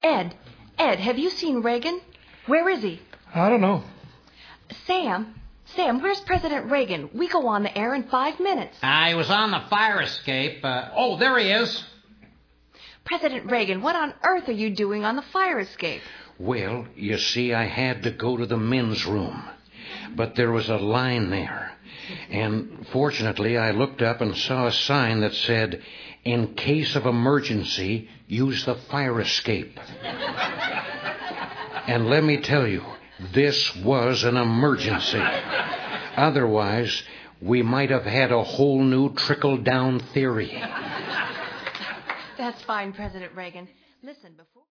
Ed, have you seen Reagan? Where is he? I don't know. Sam, where's President Reagan? We go on the air in 5 minutes. He was on the fire escape. Oh, there he is. President Reagan, what on earth are you doing on the fire escape? Well, you see, I had to go to the men's room. But there was a line there. And fortunately, I looked up and saw a sign that said, "In case of emergency, use the fire escape." And let me tell you, this was an emergency. Otherwise, we might have had a whole new trickle-down theory. That's fine, President Reagan. Listen, before...